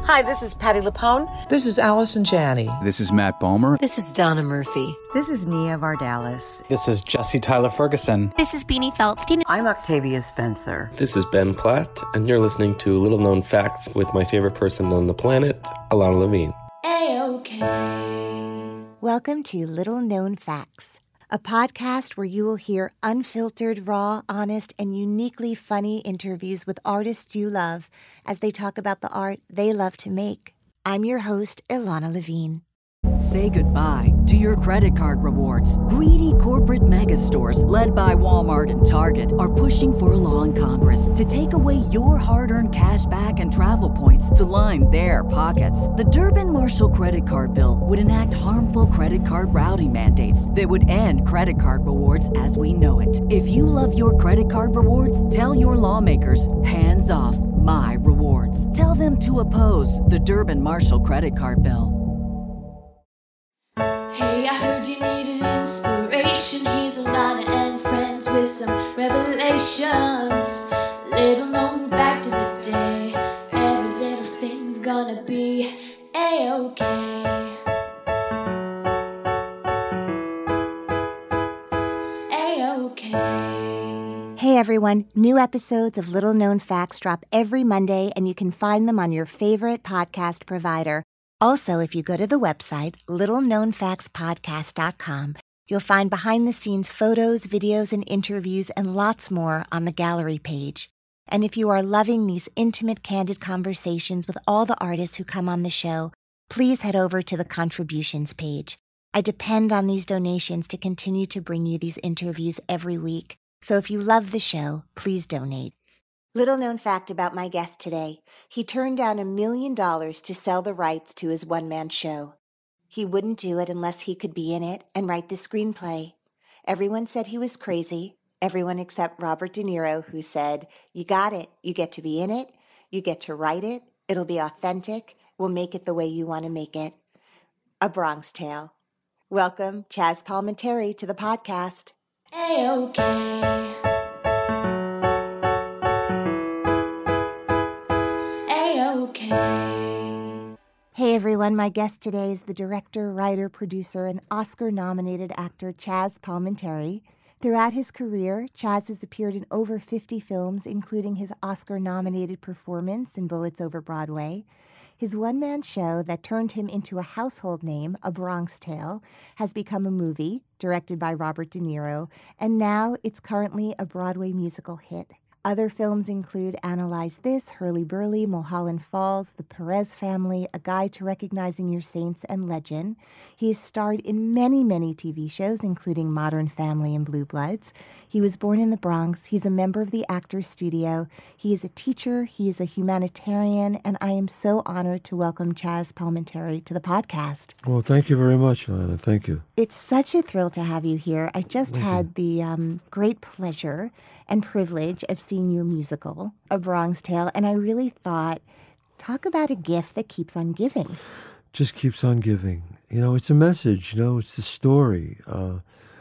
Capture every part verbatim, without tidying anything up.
Hi, this is Patti LuPone. This is Allison Janney. This is Matt Bomer. This is Donna Murphy. This is Nia Vardalos. This is Jesse Tyler Ferguson. This is Beanie Feldstein. I'm Octavia Spencer. This is Ben Platt, and you're listening to Little Known Facts with my favorite person on the planet, Alana Levine. A-OK. Welcome to Little Known Facts, a podcast where you will hear unfiltered, raw, honest, and uniquely funny interviews with artists you love as they talk about the art they love to make. I'm your host, Ilana Levine. Say goodbye to your credit card rewards. Greedy corporate mega stores, led by Walmart and Target, are pushing for a law in Congress to take away your hard-earned cash back and travel points to line their pockets. The Durbin-Marshall credit card bill would enact harmful credit card routing mandates that would end credit card rewards as we know it. If you love your credit card rewards, tell your lawmakers, hands off my rewards. Tell them to oppose the Durbin-Marshall credit card bill. Hey, I heard you needed inspiration. Here's Alana and friends with some revelations. Little known fact of the day. Every little thing's gonna be A-OK. A-OK. Hey everyone, new episodes of Little Known Facts drop every Monday, and you can find them on your favorite podcast provider. Also, if you go to the website, little known facts podcast dot com, you'll find behind-the-scenes photos, videos, and interviews, and lots more on the gallery page. And if you are loving these intimate, candid conversations with all the artists who come on the show, please head over to the contributions page. I depend on these donations to continue to bring you these interviews every week. So if you love the show, please donate. Little known fact about my guest today. He turned down a million dollars to sell the rights to his one-man show. He wouldn't do it unless he could be in it and write the screenplay. Everyone said he was crazy. Everyone except Robert De Niro, who said, "You got it. You get to be in it. You get to write it. It'll be authentic. We'll make it the way you want to make it." A Bronx Tale. Welcome, Chaz Palminteri, to the podcast. A-OK. Hey everyone, my guest today is the director, writer, producer, and Oscar-nominated actor Chaz Palminteri. Throughout his career, Chaz has appeared in over fifty films, including his Oscar-nominated performance in Bullets Over Broadway. His one-man show that turned him into a household name, A Bronx Tale, has become a movie directed by Robert De Niro, and now it's currently a Broadway musical hit. Other films include Analyze This, Hurly Burly, Mulholland Falls, The Perez Family, A Guide to Recognizing Your Saints, and Legend. He has starred in many, many T V shows, including Modern Family and Blue Bloods. He was born in the Bronx. He's a member of the Actors Studio. He is a teacher. He is a humanitarian. And I am so honored to welcome Chaz Palminteri to the podcast. Well, thank you very much, Alana. Thank you. It's such a thrill to have you here. I just Thank had you. the um, great pleasure and privilege of seeing your musical, A Bronx Tale, and I really thought, talk about a gift that keeps on giving. Just keeps on giving. You know, it's a message. You know, it's the story. Uh,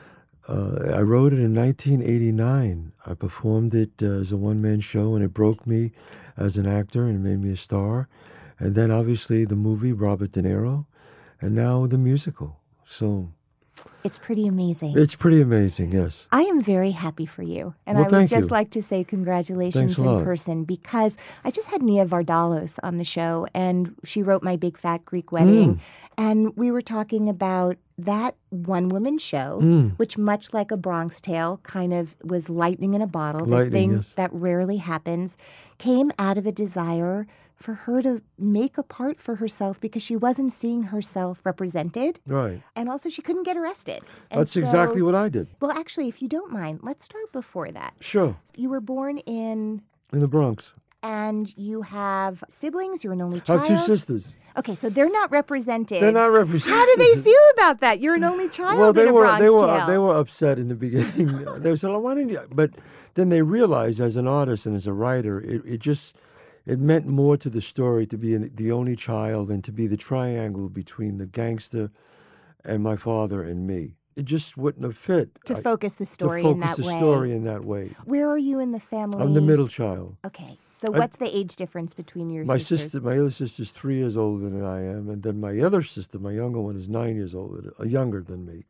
uh, I wrote it in nineteen eighty-nine. I performed it uh, as a one-man show, and it broke me as an actor and made me a star. And then, obviously, the movie, Robert De Niro, and now the musical. So it's pretty amazing. It's pretty amazing, yes. I am very happy for you. And Well, I would thank just you. like to say congratulations Thanks a in lot. person, because I just had Nia Vardalos on the show, and she wrote My Big Fat Greek Wedding. Mm. And we were talking about that one-woman show, Mm. which, much like A Bronx Tale, kind of was lightning in a bottle. This Lightning, thing yes. that rarely happens, came out of a desire for her to make a part for herself because she wasn't seeing herself represented. Right. And also she couldn't get arrested. And That's so- exactly what I did. Well, actually, if you don't mind, let's start before that. Sure. You were born in, In the Bronx. and you have siblings. You're an only I child. have two sisters. Okay, so they're not represented. They're not represented. How do they feel about that? You're an only child Well, they in a were Bronx they were Tale. they were upset in the beginning. They said, "Why didn't you?" But then they realized, as an artist and as a writer, it, it just it meant more to the story to be an, the only child and to be the triangle between the gangster and my father and me. It just wouldn't have fit. To I- focus the story to in focus that the way. story in that way. Where are you in the family? I'm the middle child. Okay, So I- what's the age difference between your My sisters? sister, my other sister's three years older than I am, and then my other sister, my younger one, is nine years older, uh, younger than me.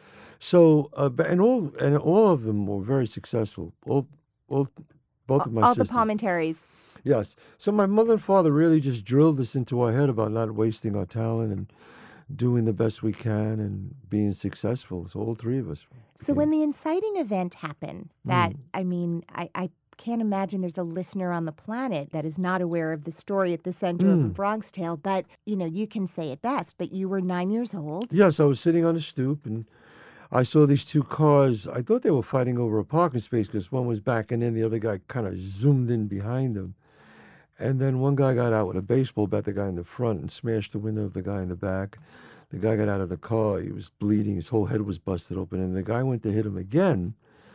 So, uh, ba- and all and all of them were very successful. All, all, both of my All sisters. the Palmentaries. Yes. So my mother and father really just drilled this into our head about not wasting our talent and doing the best we can and being successful. So all three of us. So when became- the inciting event happened, that, Mm. I mean, I, I can't imagine there's a listener on the planet that is not aware of the story at the center of A Mm. Bronx Tale, but, you know, you can say it best, but you were nine years old. Yes, I was sitting on the stoop and I saw these two cars. I thought they were fighting over a parking space because one was backing in, the other guy kind of zoomed in behind them. And then one guy got out with a baseball bat, the guy in the front, and smashed the window of the guy in the back. The guy got out of the car. He was bleeding. His whole head was busted open. And the guy went to hit him again,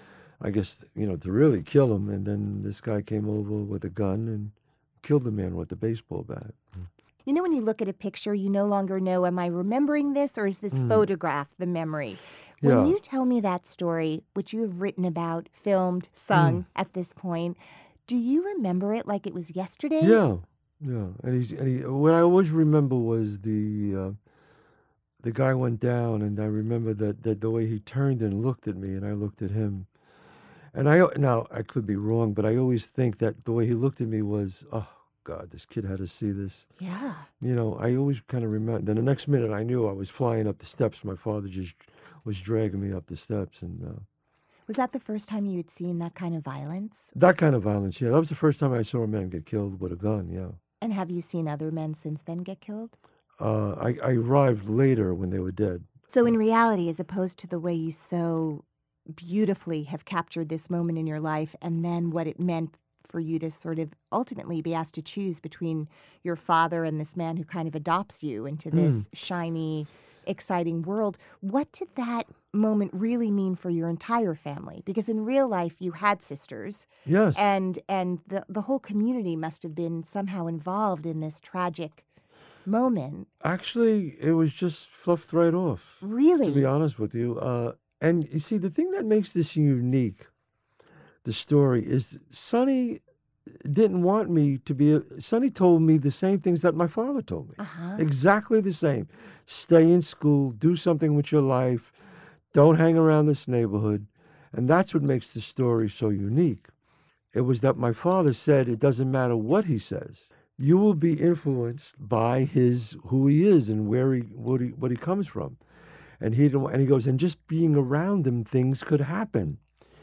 I guess, you know, to really kill him. And then this guy came over with a gun and killed the man with the baseball bat. You know, when you look at a picture, you no longer know, am I remembering this or is this Mm. photograph the memory? When Yeah. you tell me that story, which you have written about, filmed, sung Mm. at this point, do you remember it like it was yesterday? Yeah, yeah. And he's and he, what I always remember was the uh, the guy went down, and I remember that, that the way he turned and looked at me, and I looked at him. And I now I could be wrong, but I always think that the way he looked at me was, oh God, this kid had to see this. Yeah. You know, I always kind of remember. Then the next minute, I knew I was flying up the steps. My father just was dragging me up the steps, and uh, Was that the first time you had seen that kind of violence? that kind of violence. Yeah, that was the first time I saw a man get killed with a gun. Yeah. And have you seen other men since then get killed? Uh, I, I arrived later when they were dead. So in reality, as opposed to the way you so beautifully have captured this moment in your life and then what it meant for you to sort of ultimately be asked to choose between your father and this man who kind of adopts you into this Mm. shiny, exciting world, what did that moment really mean for your entire family? Because in real life, you had sisters, Yes. and and the, the whole community must have been somehow involved in this tragic moment. Actually, it was just fluffed right off, Really? to be honest with you. Uh, and you see, the thing that makes this unique, the story, is Sonny didn't want me to be. A, Sonny told me the same things that my father told me. Uh-huh. Exactly the same. Stay in school, do something with your life, don't hang around this neighborhood. And that's what makes the story so unique. It was that my father said it doesn't matter what he says. You will be influenced by his who he is and where he what he what he comes from. And he didn't, and he goes, and just being around him, things could happen.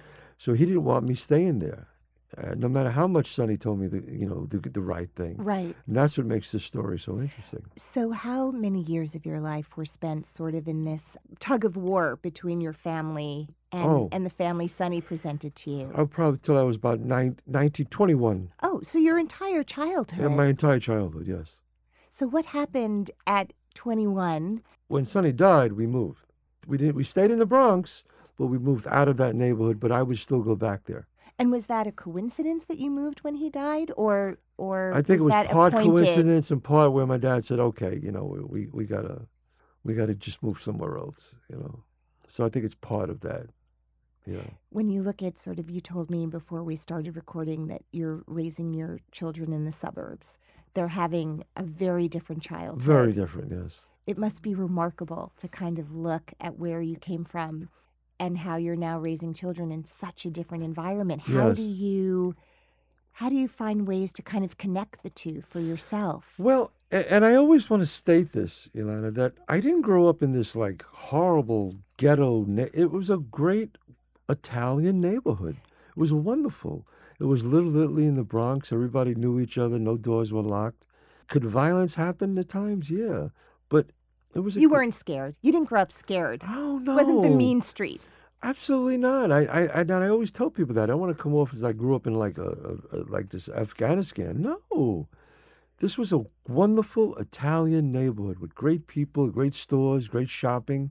So he didn't want me staying there. Uh, no matter how much Sonny told me the you know the, the right thing. Right. And that's what makes this story so interesting. So how many years of your life were spent sort of in this tug of war between your family and, Oh. and the family Sonny presented to you? I probably till I was about nine, nineteen, twenty-one. Oh, so your entire childhood. Yeah, my entire childhood, yes. So what happened at twenty-one? When Sonny died, we moved. We didn't. We stayed in the Bronx, but we moved out of that neighborhood. But I would still go back there. And was that a coincidence that you moved when he died, or or I think it was that part appointed? coincidence and part where my dad said, "Okay, you know, we, we we gotta we gotta just move somewhere else," you know. So I think it's part of that. You know. When you look at sort of, you told me before we started recording that you're raising your children in the suburbs. They're having a very different childhood. Very different, yes. It must be remarkable to kind of look at where you came from and how you're now raising children in such a different environment. How Yes. do you how do you find ways to kind of connect the two for yourself? Well, a- and I always want to state this, Ilana, that I didn't grow up in this like horrible ghetto. Ne- it was a great Italian neighborhood. It was wonderful. It was Little Italy in the Bronx. Everybody knew each other. No doors were locked. Could violence happen at times? Yeah, but it was. A You gr- weren't scared. You didn't grow up scared. Oh no! It wasn't the mean streets. Absolutely not. I, I, I, and I always tell people that. I don't want to come off as I grew up in like a, a, a like this Afghanistan. No, this was a wonderful Italian neighborhood with great people, great stores, great shopping.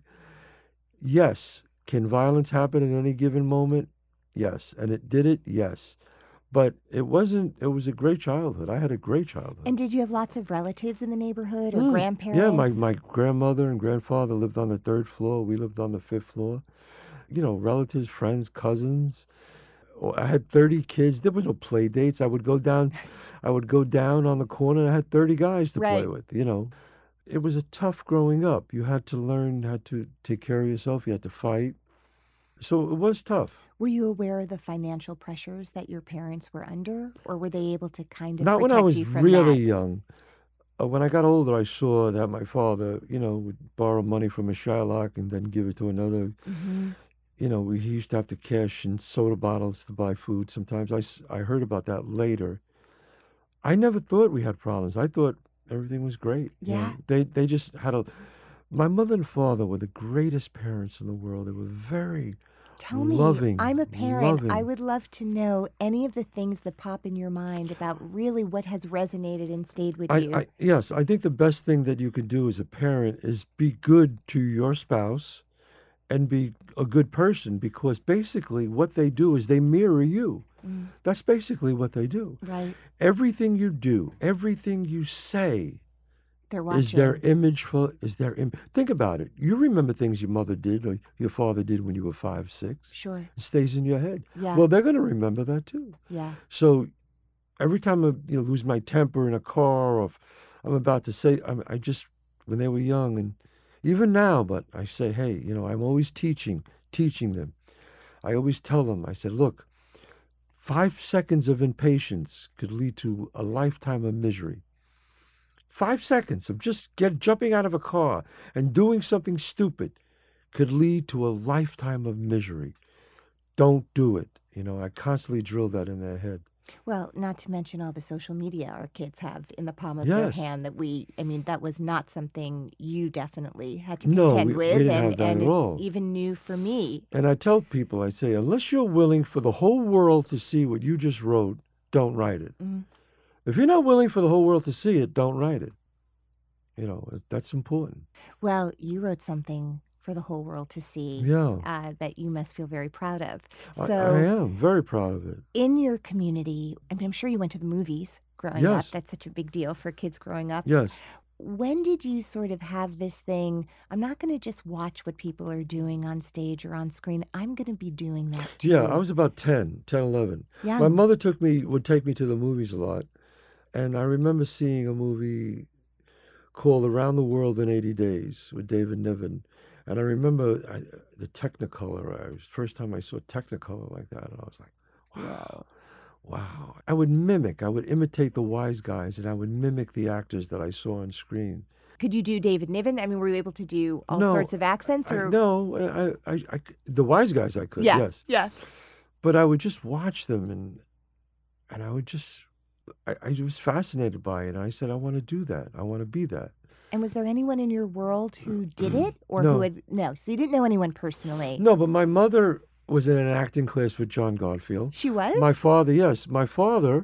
Yes, can violence happen at any given moment? Yes, and it did it. Yes, but it wasn't. It was a great childhood. I had a great childhood. And did you have lots of relatives in the neighborhood or Mm, grandparents? Yeah, my, my grandmother and grandfather lived on the third floor. We lived on the fifth floor. You know, relatives, friends, cousins. oh, I had thirty kids. There was no play dates. I would go down, I would go down on the corner and I had thirty guys to play Right. with, you know. It was a tough growing up. You had to learn how to take care of yourself. You had to fight. So it was tough. Were you aware of the financial pressures that your parents were under, or were they able to kind of Not when I protect was you from really that? young. Uh, when I got older, I saw that my father, you know, would borrow money from a Shylock and then give it to another. Hmm. You know, we, he used to have to cash in soda bottles to buy food. Sometimes I, s- I heard about that later. I never thought we had problems. I thought everything was great. you know. Yeah. They they just had a. My mother and father were the greatest parents in the world. They were very Tell me, loving, I'm a parent. I loving. would love to know any of the things that pop in your mind about really what has resonated and stayed with I, you. I yes, I think the best thing that you can do as a parent is be good to your spouse and be a good person, because basically what they do is they mirror you. Mm, That's basically what they do. right. Everything you do, everything you say They're is their watching. image for is their Im- think about it. You remember things your mother did or your father did when you were five, six. Sure. It stays in your head. Yeah. Well, they're going to remember that too. Yeah. So every time I you know lose my temper in a car, or if I'm about to say, I, I just when they were young, and even now, but I say, hey, you know, I'm always teaching, teaching them. I always tell them, I said, look, five seconds of impatience could lead to a lifetime of misery. Five seconds of just get jumping out of a car and doing something stupid could lead to a lifetime of misery. Don't do it. You know, I constantly drill that in their head. Well, not to mention all the social media our kids have in the palm of their Yes. hand that we, I mean, that was not something you definitely had to No, contend we- we with. didn't and have that and at it's all. even new for me. And I tell people, I say, unless you're willing for the whole world to see what you just wrote, don't write it. Mm. If you're not willing for the whole world to see it, don't write it. You know, that's important. Well, you wrote something for the whole world to see Yeah, uh, that you must feel very proud of. I, So, I am very proud of it. in your community, I mean, I'm sure you went to the movies growing up. Yes. That's such a big deal for kids growing up. Yes. When did you sort of have this thing? I'm not going to just watch what people are doing on stage or on screen. I'm going to be doing that too. Yeah, I was about ten, ten, eleven. Yeah. My mother took me, would take me to the movies a lot. And I remember seeing a movie called Around the World in eighty days with David Niven. And I remember I, the Technicolor. I was first time I saw Technicolor like that, and I was like, wow, wow. I would mimic, I would imitate the wise guys, and I would mimic the actors that I saw on screen. Could you do David Niven? I mean, were you able to do all No, sorts of accents? I, Or no, I, I, I c- the wise guys I could, yeah, yes, yeah. but I would just watch them, and and I would just, I, I was fascinated by it. And I said, I want to do that. I want to be that. And was there anyone in your world who did it, or No. who had no? So you didn't know anyone personally. No, but my mother was in an acting class with John Garfield. She was My father, yes, my father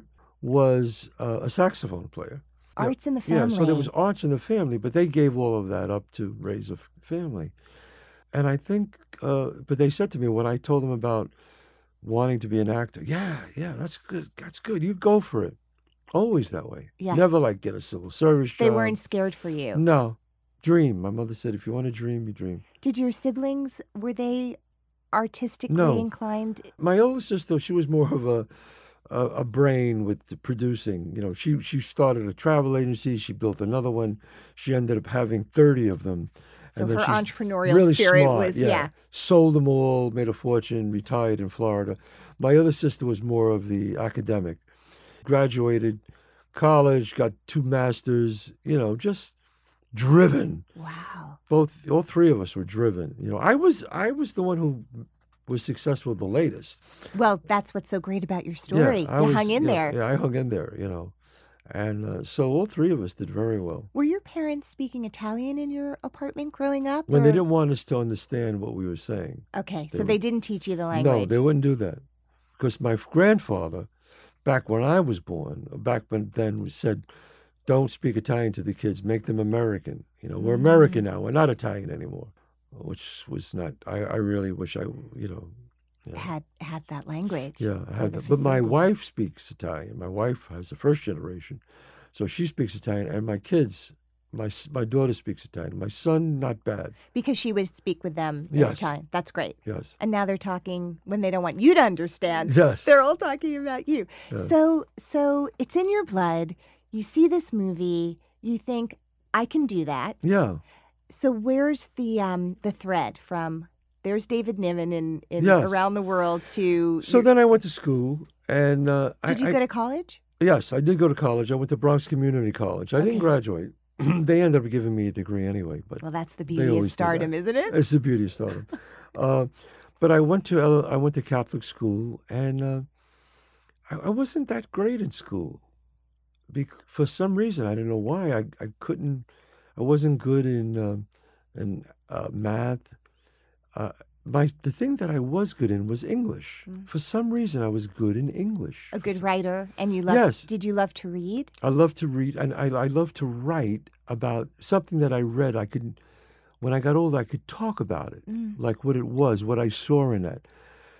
was uh, a saxophone player. Yeah, arts in the family. Yeah, so there was arts in the family, but they gave all of that up to raise a f- family. And I think, uh, but they said to me when I told them about wanting to be an actor, yeah, yeah, that's good, that's good. You go for it. Always that way. Yeah. Never like get a civil service job. They weren't scared for you. No, dream. My mother said, if you want to dream, you dream. Did your siblings, were they artistically No. inclined? My older sister, she was more of a a, a brain with the producing. You know, she she started a travel agency. She built another one. She ended up having thirty of them. So And then her she's entrepreneurial really spirit smart, was, yeah. yeah. Sold them all, made a fortune, retired in Florida. My other sister was more of the academic. Graduated college, got two masters. You know, just driven. Wow. Both, all three of us were driven. You know, I was I was the one who was successful the latest. Well, that's what's so great about your story. I you was- hung in yeah, there. Yeah, I hung in there, you know. And uh, so all three of us did very well. Were your parents speaking Italian in your apartment growing up? When they or- didn't want us to understand what we were saying. Okay, they so were- they didn't teach you the No, language. they wouldn't do that. Because my grandfather, back when I was born, back when then, said, don't speak Italian to the kids, make them American. You know, we're Mm. American now, we're not Italian anymore. Which was not, I, I really wish I, you know. yeah. had had that language. Yeah, I or had the that. But my facility. wife speaks Italian. My wife has the first generation, so she speaks Italian, and my kids My s- my daughter speaks Italian. My son, not bad. Because she would speak with them in Yes. Italian. That's great. Yes. And now they're talking when they don't want you to understand. Yes. They're all talking about you. Yeah. So so it's in your blood. You see this movie, you think, I can do that. Yeah. So where's the um the thread from there's David Niven in, in Yes. Around the World to So your- then I went to school, and uh, Did I, you I, go to college? yes, I did go to college. I went to Bronx Community College. I Okay. didn't graduate. They ended up giving me a degree anyway, but Well, that's the They beauty of always do that. stardom, isn't it? it's the beauty of stardom. uh, but I went to ele- I went to Catholic school, and uh, I, I wasn't that great in school. Bec- for some reason, I don't know why. I, I couldn't. I wasn't good in um in uh, math. Uh, my the thing that I was good in was English. Mm. For some reason, I was good in English. A good writer, and you love. Yes. Did you love to read? I love to read, and I I love to write about something that I read. I could, when I got older, I could talk about it, Mm. like what it was, what I saw in it.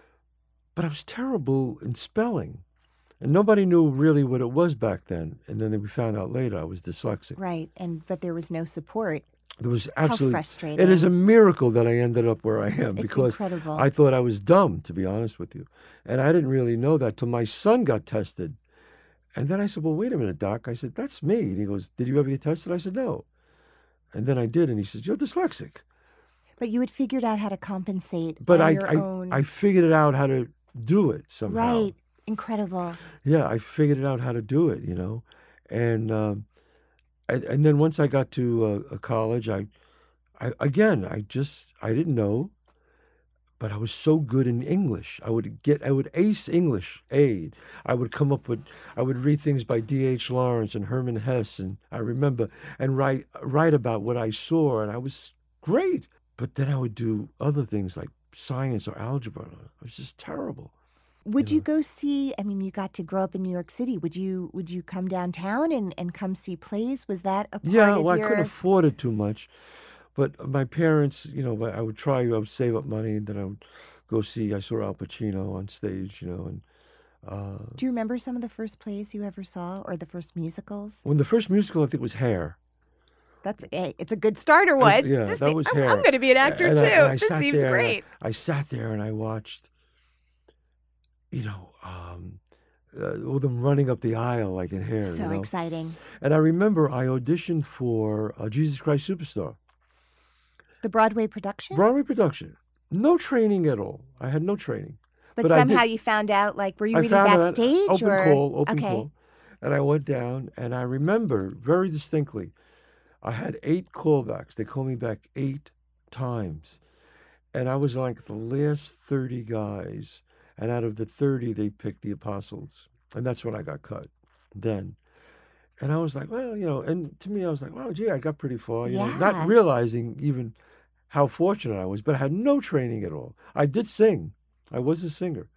But I was terrible in spelling, and nobody knew really what it was back then. And then we found out later I was dyslexic. Right, and but there was no support. There was How absolutely. frustrating! It is a miracle that I ended up where I am It's because incredible. I thought I was dumb, to be honest with you, and I didn't really know that till my son got tested. And then I said, "Well, wait a minute, Doc." I said, "That's me." And he goes, "Did you ever get tested?" I said, "No." And then I did, and he says, "You're dyslexic." But you had figured out how to compensate But on I, your I, own. I figured it out how to do it somehow. Right, incredible. Yeah, I figured it out how to do it, you know. And um, and, and then once I got to uh, a college, I, I again, I just I didn't know, but I was so good in English. I would get, I would ace English aid. I would come up with, I would read things by D H Lawrence and Herman Hesse, and I remember, and write write about what I saw, and I was great. But then I would do other things like science or algebra. It was just terrible. Would You you know. go see? I mean, you got to grow up in New York City. Would you? Would you come downtown and, and come see plays? Was that a part Yeah, of well, I your? couldn't afford it too much, but my parents, you know, I would try, I would save up money, and then I would go see. I saw Al Pacino on stage, you know, and uh, Do you remember some of the first plays you ever saw, or the first musicals? when the first musical I think was Hair. That's hey, it's a good starter It was- one. yeah, This that se- was I'm, Hair. I'm going to be an actor And too. I, and I This sat seems there, and I- great. I, sat there and I watched, you know, um, uh, all them running up the aisle like in Hair, So you know. exciting. And I remember I auditioned for uh, Jesus Christ Superstar. The Broadway production. Broadway production. No training at all. I had no training. but but I somehow did- you found out. Like, were you I reading found out backstage open or call, open okay? call, and I went down, and I remember very distinctly, I had eight callbacks. They called me back eight times, and I was like the last thirty guys, and out of the thirty, they picked the Apostles, and that's when I got cut. Then, and I was like, well, you know, and to me, I was like, well, gee, I got pretty far, you know, Yeah. not realizing even how fortunate I was, but I had no training at all. I did sing. I was a singer.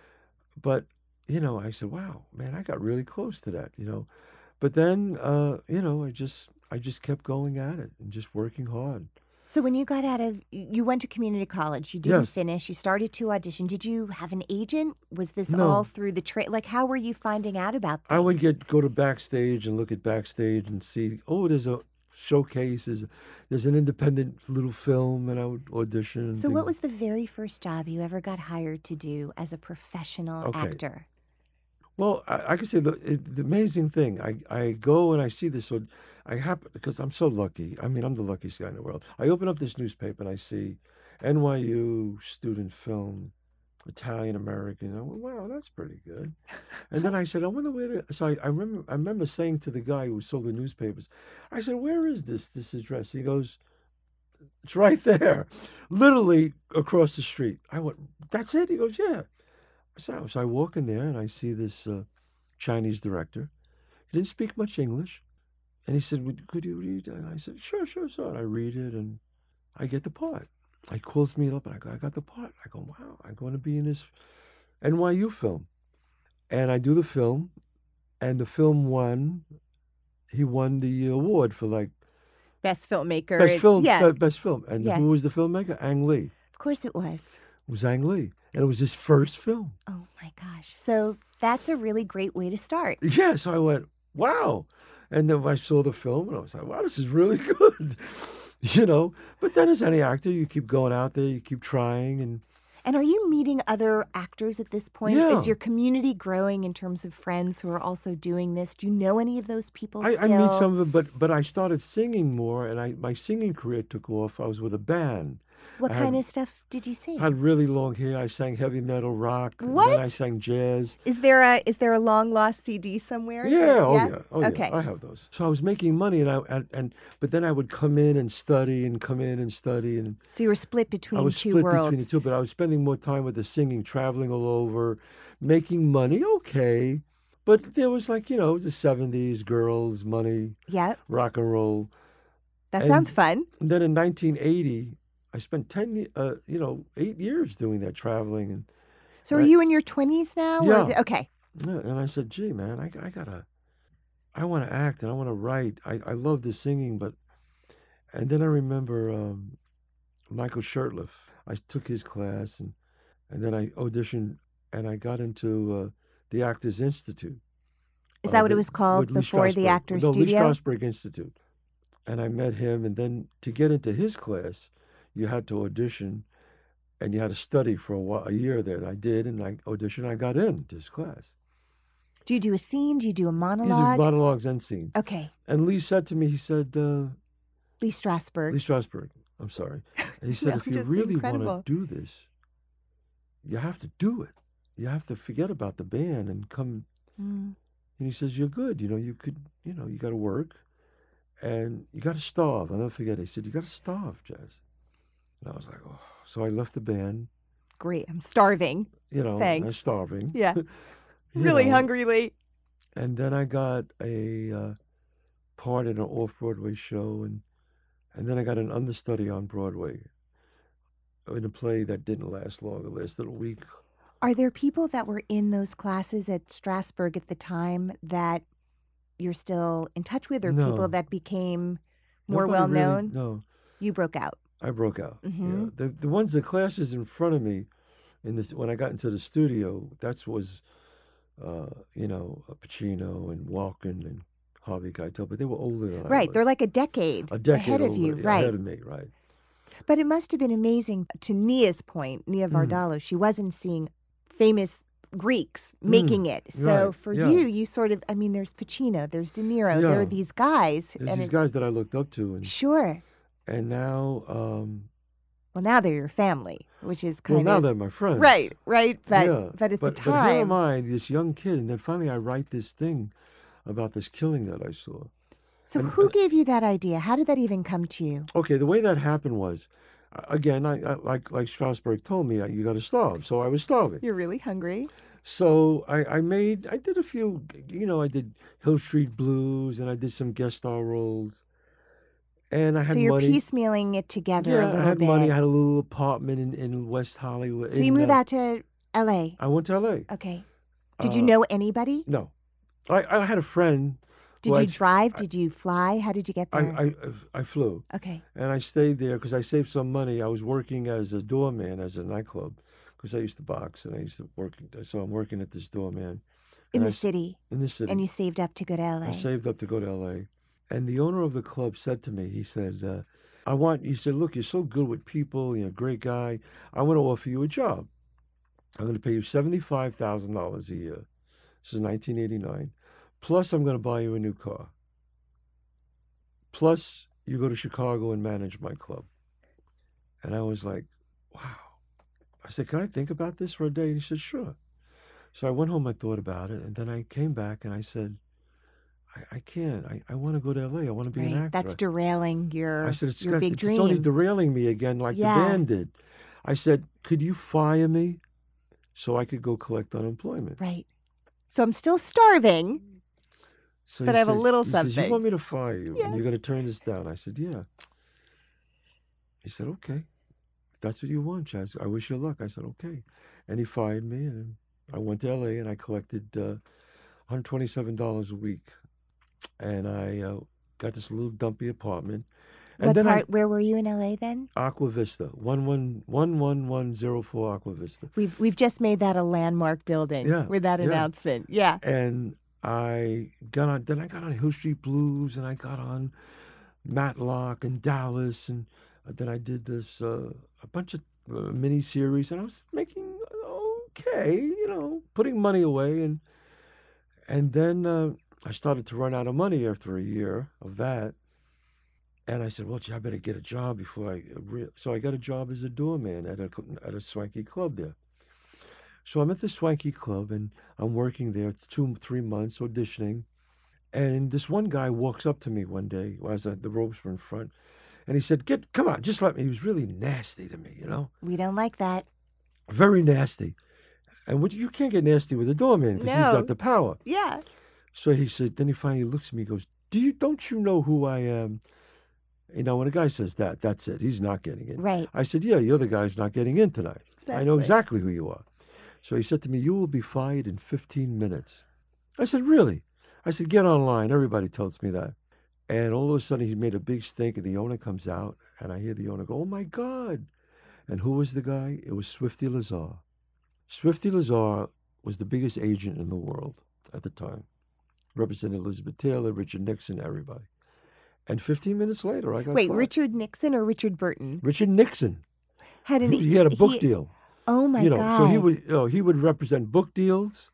But, you know, I said, wow, man, I got really close to that, you know. But then, uh, you know, I just I just kept going at it and just working hard. So when you got out of, you went to community college. You didn't Yes. finish. You started to audition. Did you have an agent? Was this No. all through the trade? Like, how were you finding out about this? I would get go to backstage and look at backstage and see, oh, there's a showcase, there's, there's an independent little film, and I would audition. And So what things. was the very first job you ever got hired to do as a professional Okay. actor? Well, I, I can say the it, the amazing thing. I, I go and I see this. So I happen because I'm so lucky. I mean, I'm the luckiest guy in the world. I open up this newspaper and I see N Y U student film, Italian American. I went, wow, that's pretty good. And then I said, I wonder where. The, so I, I remember I remember saying to the guy who sold the newspapers, I said, where is this this address? He goes, it's right there, literally across the street. I went, that's it. He goes, yeah. So, so I walk in there and I see this uh, Chinese director. He didn't speak much English. And he said, Would, could you read? And I said, sure, sure, sure. And I read it and I get the part. He calls me up and I go, I got the part. I go, wow, I'm going to be in this N Y U film. And I do the film, and the film won. He won the award for like Best filmmaker. best and- film, Yeah, fe- best film. And Yeah. who was the filmmaker? Ang Lee. of course it was. It was Ang Lee. And it was his first film. Oh my gosh. So that's a really great way to start. Yeah, so I went, wow. And then I saw the film, and I was like, wow, this is really good. You know, but then as any actor, you keep going out there, you keep trying, and And are you meeting other actors at this point? Yeah. Is your community growing in terms of friends who are also doing this? Do you know any of those people I, still? I meet some of it. But but I started singing more, and I my singing career took off. I was with a band. What I kind had- of stuff did you sing? I had really long hair. I sang heavy metal, rock. And What? then I sang jazz. Is there a is there a long lost C D somewhere? Yeah, oh yeah, oh Okay. yeah. I have those. So I was making money, and I and, and but then I would come in and study, and come in and study, and So you were split between I was two split worlds. between the two. But I was spending more time with the singing, traveling all over, making money. Okay, but there was like you know, it was the seventies, girls, money, Yeah, rock and roll. that And- sounds fun. And then in nineteen eighty, I spent ten, ye- uh, you know, eight years doing that traveling, and So are Right. you in your twenties now? or- Yeah. Okay. yeah, and I said, gee, man, I, I gotta, I want to act and I want to write. I, I love the singing, but, and then I remember um, Michael Shurtleff. I took his class, and and then I auditioned, and I got into uh, the Actors Institute. Is uh, that what it with- was called with Lee before the Strasberg. Actors no, Lee Studio? Strasberg Institute. And I met him, and then to get into his class, you had to audition, and you had to study for a, while, a year there. And I did, and I auditioned. I got into his class. Do you do a scene? Do you do a He did monologue? monologues and scenes. Okay. And Lee said to me, he said, uh, Lee Strasberg. Lee Strasberg, I'm sorry. And he said, No, if you just really incredible. want to do this, you have to do it. You have to forget about the band and come. Mm. And he says, you're good. You know, you could, you know, you got to work and you got to starve. I'll never forget. He said, you got to starve, Jazz. And I was like, oh. So I left the band, Great. I'm starving. you know, Thanks. I'm starving. Yeah. you Really know. hungry, Lee. And then I got a uh, part in an off-Broadway show, and and then I got an understudy on Broadway in a play that didn't last long. It lasted a week. Are there people that were in those classes at Strasberg at the time that you're still in touch with, or No. people that became more Nobody well really- known? No, You broke out. I broke out. Mhm. Yeah. The the ones, the classes in front of me, in this when I got into the studio, that was, uh, you know, Pacino and Walken and Harvey Keitel, but they were older than I Right. was. They're like a decade, a decade ahead of older, you. yeah, Right. ahead of me, right? But it must have been amazing to Nia's point, Nia Mm. Vardalos. She wasn't seeing famous Greeks making it. So Mm. right, for yeah. you, you sort of, I mean, there's Pacino, there's De Niro, there are Yeah. these guys. There's and these it- guys that I looked up to, and Sure. and now, um, Well, now they're your family, which is well, kind now of. they're my friends. Right, right. But, yeah. but at but, the but here am time. I, this young kid, and then finally I write this thing about this killing that I saw. So and- who and- gave you that idea? How did that even come to you? Okay, the way that happened was, uh, again, I, I like like Strasberg told me, uh, you got to starve. So I was starving. You're really hungry. So I, I made, I did a few, you know, I did Hill Street Blues, and I did some guest star roles, and I had So you're money. piecemealing it together a yeah, little I had bit. money. I had a little apartment in, in West Hollywood. So you in, moved uh, out to L A. I went to L A. Okay. Did you Uh, know anybody? No, I, I had a friend. Did who you I'd s- drive? I- Did you fly? How did you get I, there? I, I flew. okay. And I stayed there because I saved some money. I was working as a doorman as a nightclub because I used to box and I used to work. So I'm working at this doorman In and I the s- city. in the city. And you saved up to go to L A. I saved up to go to L A. And the owner of the club said to me, he said, uh, I want, he said, look, you're so good with people. You're a great guy. I want to offer you a job. I'm going to pay you seventy-five thousand dollars a year. This is nineteen eighty-nine. Plus, I'm going to buy you a new car. Plus, you go to Chicago and manage my club. And I was like, wow. I said, can I think about this for a day? And he said, sure. So I went home, I thought about it, and then I came back and I said, I, I can't. I, I want to go to L A. I want to be an Right. actor. That's derailing your, I said, it's, your got, big it's, dream. it's only derailing me again like Yeah. the band did. I said, could you fire me so I could go collect unemployment? Right. So I'm still starving. So But he I have a says- little he says, something. you want me to fire you and Yes. you're going to turn this down? I said, yeah. He said, okay. If that's what you want, Chaz, I wish you luck. I said, okay. And he fired me, and I went to L A and I collected uh, one hundred twenty-seven dollars a week. And I uh, got this little dumpy apartment. And What then part? Where were you in L A then? I, Aqua Vista, one one one one one zero four Aqua Vista. We've we've just made that a landmark building Yeah, with that yeah. announcement. Yeah. And I got on, then I got on Hill Street Blues, and I got on Matlock and Dallas, and uh, then I did this uh, a bunch of uh, mini series, and I was making okay, you know, putting money away, and and then uh, I started to run out of money after a year of that, and I said, well, gee, I better get a job before I. Re-. So I got a job as a doorman at a at a swanky club there. So I'm at the swanky club, and I'm working there two, three months auditioning. And this one guy walks up to me one day as the ropes were in front, and he said, "Get, come on, just let me." He was really nasty to me, you know. We don't like that. Very nasty. And what, you can't get nasty with a doorman because No. he's got the power. Yeah. So he said, then he finally looks at me, he goes, "Do you, don't you know who I am?" You know, when a guy says that, that's it. He's not getting in. Right. I said, "Yeah, you're the guy who's not getting in tonight. I know Exactly. exactly who you are." So he said to me, "You will be fired in fifteen minutes. I said, "Really?" I said, "Get online. Everybody tells me that." And all of a sudden, he made a big stink, and the owner comes out, and I hear the owner go, "Oh, my God." And who was the guy? It was Swifty Lazar. Swifty Lazar was the biggest agent in the world at the time. Represented Elizabeth Taylor, Richard Nixon, everybody. And fifteen minutes later, I got Wait, fired. Richard Nixon or Richard Burton? Richard Nixon. Had an, He, he had a book he- deal. Oh my you know, God. so he would, you know, he would represent book deals.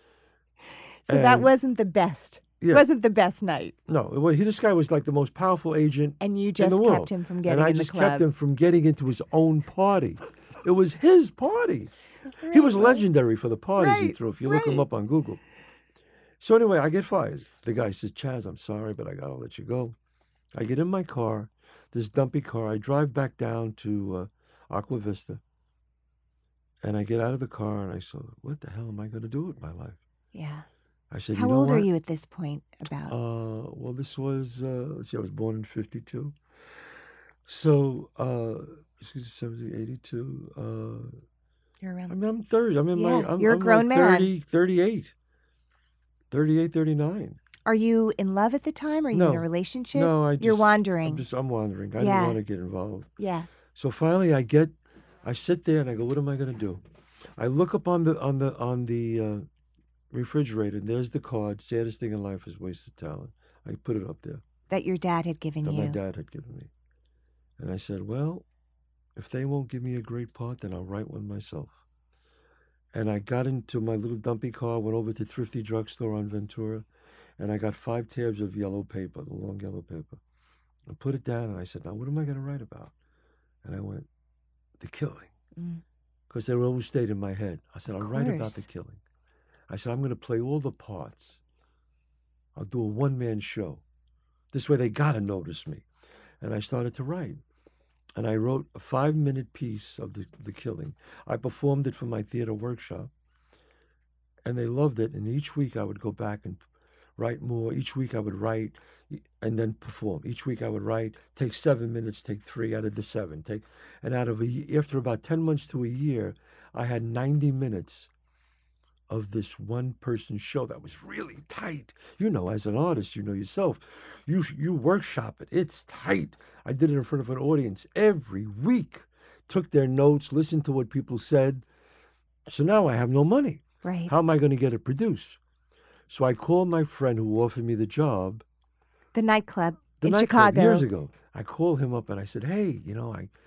So that and- wasn't the best. Yeah. Wasn't the best night. No, well, he, this guy was like the most powerful agent And you in just the kept world. him from getting and I in the just club. kept him from getting into his own party. It was his party. He Right, was well, legendary for the parties he right, threw, if you look him right. up on Google. So anyway, I get fired. The guy says, "Chaz, I'm sorry, but I got to let you go." I get in my car, this dumpy car. I drive back down to uh, Aqua Vista. And I get out of the car, and I said, what the hell am I going to do with my life? Yeah. I said, How you know old what? are you at this point? About. Uh, well, this was, uh, let's see, I was born in fifty-two. So, uh, excuse me, seventy, eighty-two. Uh, You're around. I mean, I'm thirty. I'm in Yeah, my, I'm, you're a I'm grown like man. thirty, thirty-eight. thirty-eight, thirty-nine. Are you in love at the time? Are you in No. a relationship? No, I just, You're wandering. I'm just, I'm wandering. I Yeah. didn't want to get involved. Yeah. So finally, I get, I sit there and I go, what am I going to do? I look up on the on the on the uh, refrigerator, and there's the card. Saddest thing in life is wasted talent. I put it up there That your dad had given that you. my dad had given me, and I said, well, if they won't give me a great part, then I'll write one myself. And I got into my little dumpy car, went over to Thrifty Drugstore on Ventura, and I got five tabs of yellow paper, the long yellow paper. I put it down, and I said, now what am I going to write about? And I went, the killing. Mm. Because they always stayed in my head. I said, I'll write about course. the killing. I said, I'm going to play all the parts. I'll do a one-man show. This way they got to notice me. And I started to write. And I wrote a five-minute piece of the, the killing. I performed it for my theater workshop. And they loved it. And each week I would go back and write more. Each week I would write and then perform. Each week I would write, take seven minutes, take three out of the seven. Take, and out of a, ye- after about ten months to a year, I had ninety minutes of this one-person show that was really tight. You know, as an artist, you know yourself, you you workshop it. It's tight. I did it in front of an audience every week. Took their notes, listened to what people said. So now I have no money. Right. How am I going to get it produced? So I called my friend who offered me the job The nightclub the in nightclub Chicago. years ago. I called him up and I said, "Hey, you know, I,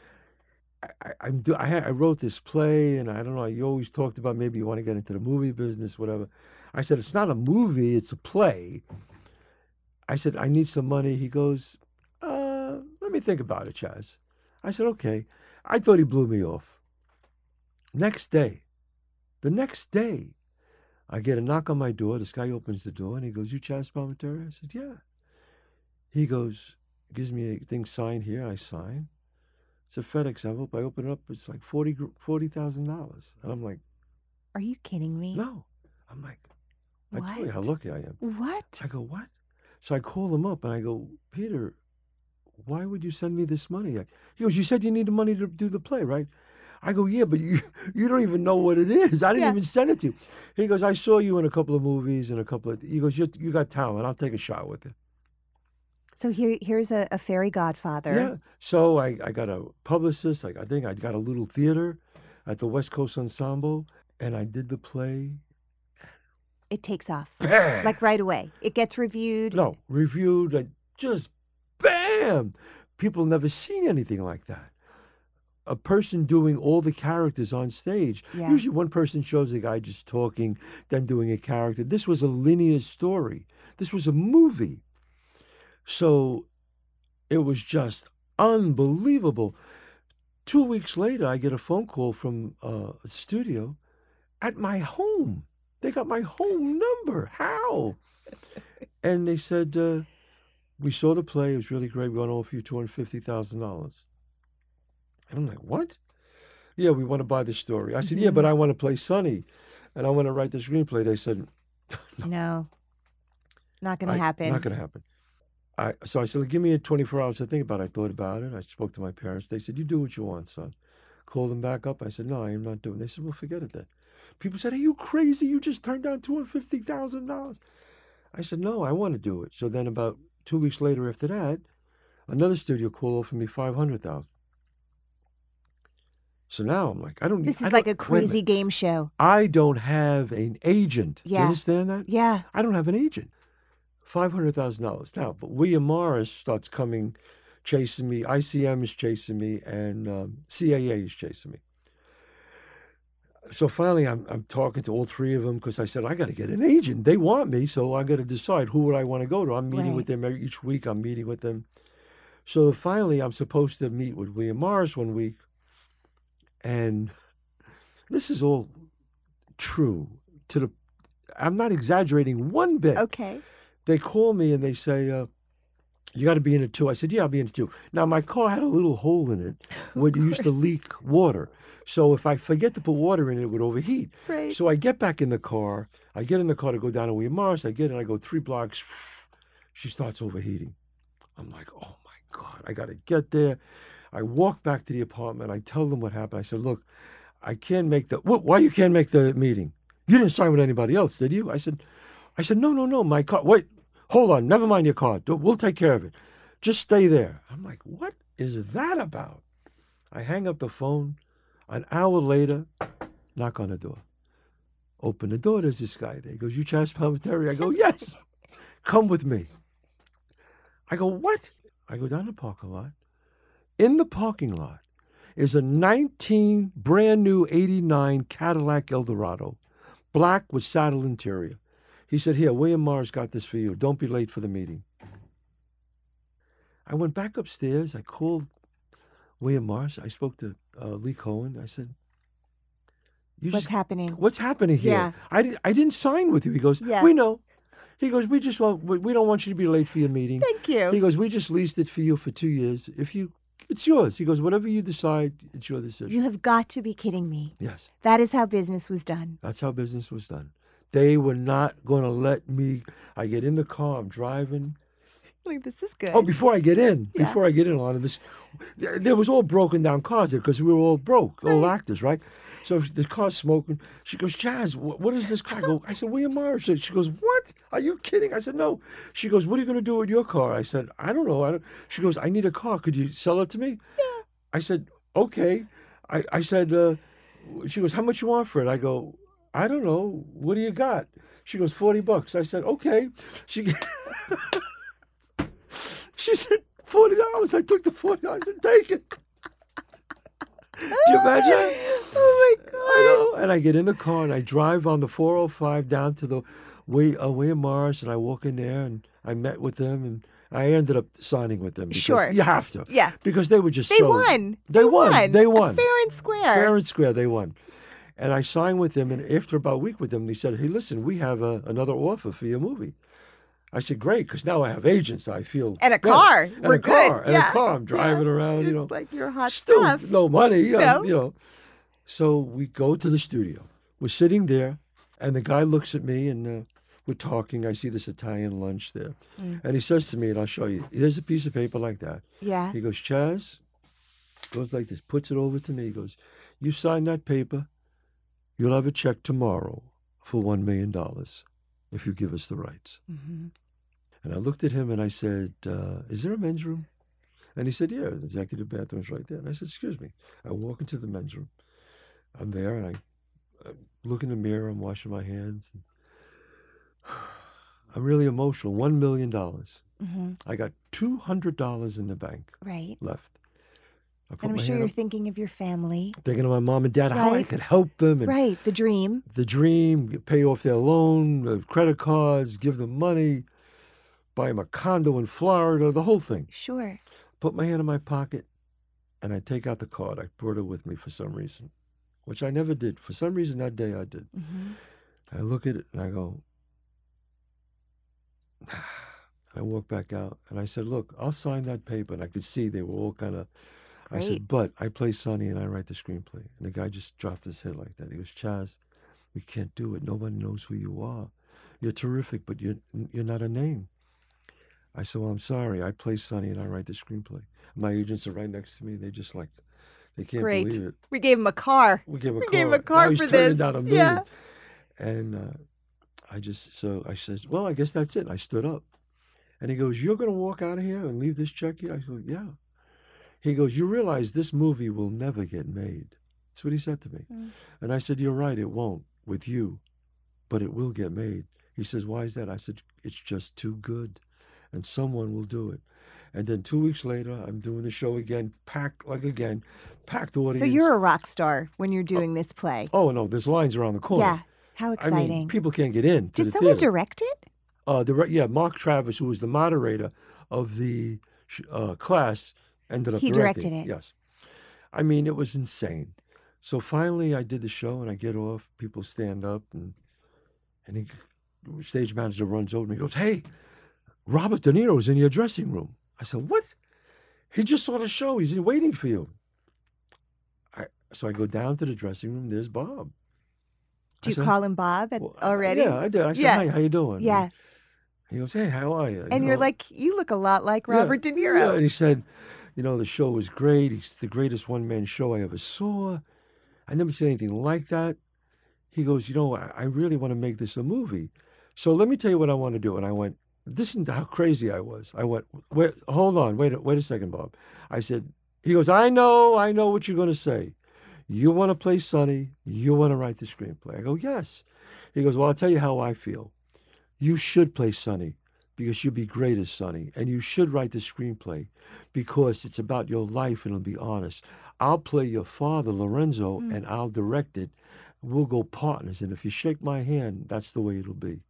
I, I'm do, I, had, I wrote this play, and I don't know. You always talked about maybe you want to get into the movie business, whatever." I said, "It's not a movie; it's a play." I said, "I need some money." He goes, uh, "Let me think about it, Chaz." I said, "Okay." I thought he blew me off. Next day, the next day, I get a knock on my door. This guy opens the door and he goes, "You Chaz Palminteri?" I said, "Yeah." He goes, gives me a thing signed here. I sign. It's a FedEx envelope. I open it up. It's like forty forty thousand dollars, and I'm like, Are you kidding me? no. I'm like, I tell you how What? lucky I am. What? I go, what? So I call him up and I go, Peter, why would you send me this money? He goes, you said you needed money to do the play, right? I go, yeah, but you you don't even know what it is. I didn't Yeah. even send it to you. He goes, I saw you in a couple of movies and a couple of. He goes, you you got talent. I'll take a shot with it. So here, here's a, a fairy godfather. Yeah. So I, I got a publicist. I, I think I got a little theater at the West Coast Ensemble, and I did the play. it takes off. Bam! Like right away. It gets reviewed. No, reviewed, like just bam! People never seen anything like that. A person doing all the characters on stage. Yeah. Usually one person shows a guy just talking, then doing a character. This was a linear story. This was a movie. So it was just unbelievable. Two weeks later, I get a phone call from uh, a studio at my home. They got my home number. How? And they said, uh, we saw the play. It was really great. We want to offer you two hundred fifty thousand dollars. And I'm like, what? Yeah, we want to buy the story. I said, Mm-hmm. yeah, but I want to play Sonny, and I want to write the screenplay. They said, no. no. Not going to I- happen. Not going to happen. I, so I said, give me a twenty-four hours to think about it. I thought about it. I spoke to my parents. They said, you do what you want, son. Called them back up. I said, no, I am not doing it. They said, well, forget it then. People said, are you crazy? You just turned down two hundred fifty thousand dollars. I said, no, I want to do it. So then about two weeks later after that, another studio called offered me five hundred thousand dollars. So now I'm like, I don't need... This I is don't- like a wait crazy minute. game show. I don't have an agent. Do you Yeah. understand that? Yeah. I don't have an agent. five hundred thousand dollars. Now, but William Morris starts coming, chasing me. I C M is chasing me, and um, C A A is chasing me. So finally, I'm I'm talking to all three of them because I said, I got to get an agent. They want me, so I got to decide who would I want to go to. I'm meeting Right. with them every, each week. I'm meeting with them. So finally, I'm supposed to meet with William Morris one week. And this is all true to the, I'm not exaggerating one bit. Okay. They call me and they say, uh, you got to be in it too. I said, yeah, I'll be in it too. Now, my car had a little hole in it where it used to leak water. So if I forget to put water in it, it would overheat. Right. So I get back in the car. I get in the car to go down to William Morris. I get in, I go three blocks. She starts overheating. I'm like, oh my God, I got to get there. I walk back to the apartment. I tell them what happened. I said, look, I can't make the, what, why you can't make the meeting? You didn't sign with anybody else, did you? I said, I said, no, no, no, my car, wait, hold on, never mind your car. Don't- We'll take care of it. Just stay there. I'm like, what is that about? I hang up the phone. An hour later, knock on the door. Open the door, there's this guy there. He goes, you Chaz Palminteri? I go, yes. Come with me. I go, what? I go down the parking lot. In the parking lot is a nineteen, brand new eighty-nine Cadillac Eldorado, black with saddle interior. He said, here, William Morris got this for you. Don't be late for the meeting. I went back upstairs. I called William Morris. I spoke to uh, Lee Cohen. I said, you What's just, happening? what's happening here? Yeah. I, di- I didn't sign with you. He goes, Yeah. we know. He goes, we just want, we, we don't want you to be late for your meeting. Thank you. He goes, we just leased it for you for two years. If you, it's yours. He goes, whatever you decide, it's your decision. You have got to be kidding me. Yes, That is how business was done. that's how business was done. They were not going to let me. I get in the car. I'm driving. Like, this is good. Oh, before I get in, Yeah. before I get in, a lot of this, there there was all broken down cars there because we were all broke, all actors, right? So the car's smoking. She goes, Chaz, what, what is this car? I go, I said, William Morris. She goes, what? Are you kidding? I said, no. She goes, what are you going to do with your car? I said, I don't know. I don't. She goes, I need a car. Could you sell it to me? Yeah. I said, okay. I, I said, uh, she goes, how much you want for it? I go, I don't know. What do you got? She goes, forty bucks. I said, okay. She She said, forty dollars. I took the forty dollars and take it. Do you imagine? Oh my God. I know. And I get in the car and I drive on the four oh five down to the way, uh, William Morris, and I walk in there and I met with them and I ended up signing with them because Sure. you have to. Yeah. Because they were just They so. won. They, won. won. They won. Fair and square. Fair and square, they won. And I signed with them, and after about a week with them, they said, hey, listen, we have a, another offer for your movie. I said, great, because now I have agents. I feel And a better. car. And We're a car. good. And Yeah. a car. I'm driving Yeah. around, you It's know. like your hot Still stuff. no money, um, No. you know. So we go to the studio. We're sitting there, and the guy looks at me, and uh, we're talking. I see this Italian lunch there. Mm. And he says to me, and I'll show you, here's a piece of paper like that. Yeah. He goes, Chaz, goes like this, puts it over to me. He goes, you sign that paper, you'll have a check tomorrow for one million dollars if you give us the rights. Mm-hmm. And I looked at him and I said, uh, is there a men's room? And he said, yeah, the executive bathroom's right there. And I said, excuse me. I walk into the men's room. I'm there and I, I look in the mirror, I'm washing my hands. And I'm really emotional. One million dollars. Mm-hmm. I got two hundred dollars in the bank Right. left. I put And I'm my sure hand you're up, thinking of your family. thinking of my mom and dad, how I Right. could help them, and Right. The dream. the dream, pay off their loan, the credit cards, give them money, buy them a condo in Florida, the whole thing. Sure. Put my hand in my pocket, and I take out the card. I brought it with me for some reason, which I never did. For some reason that day I did. Mm-hmm. I look at it and I go, I walk back out and I said, look, I'll sign that paper. And I could see they were all kind of, I Great. said, but I play Sonny and I write the screenplay. And the guy just dropped his head like that. He goes, Chaz, we can't do it. Nobody knows who you are. You're terrific, but you're, you're not a name. I said, well, I'm sorry. I play Sonny and I write the screenplay. My agents are right next to me. They just like, they can't Great. believe it. We gave him a car. We gave him a We car. gave him a car now he's for turning this. down a million. Yeah. And uh, I just, so I said, well, I guess that's it. And I stood up. And he goes, you're going to walk out of here and leave this check here? I said, yeah. He goes, you realize this movie will never get made. That's what he said to me. Mm. And I said, you're right, it won't with you, but it will get made. He says, why is that? I said, it's just too good, and someone will do it. And then two weeks later, I'm doing the show again, packed like again, packed audience. So you're a rock star when you're doing this play. Oh, no, there's lines around the corner. Yeah. How exciting. I mean, people can't get in to Did the someone theater. direct it? Uh, the, yeah, Mark Travis, who was the moderator of the uh, class, ended up He directing. directed it. Yes. I mean, it was insane. So finally, I did the show, and I get off. People stand up, and and he, the stage manager runs over me. He goes, hey, Robert De Niro's in your dressing room. I said, what? He just saw the show. He's waiting for you. I, so I go down to the dressing room. There's Bob. Do I you said, call him Bob at, well, already? Yeah, I did. I said, Yeah. hi, how you doing? Yeah. He goes, hey, how are you? And You you're know, like, you look a lot like yeah, Robert De Niro. Yeah, and he said, you know, the show was great. It's the greatest one-man show I ever saw. I never seen anything like that. He goes, you know, I, I really want to make this a movie. So let me tell you what I want to do. And I went, this is how crazy I was. I went, wait, hold on, wait, a- wait a second, Bob. I said, he goes, I know, I know what you're going to say. You want to play Sonny. You want to write the screenplay. I go, yes. He goes, well, I'll tell you how I feel. You should play Sonny because you'll be great as Sonny. And you should write the screenplay because it's about your life and it'll be honest. I'll play your father, Lorenzo, Mm. and I'll direct it. We'll go partners. And if you shake my hand, that's the way it'll be.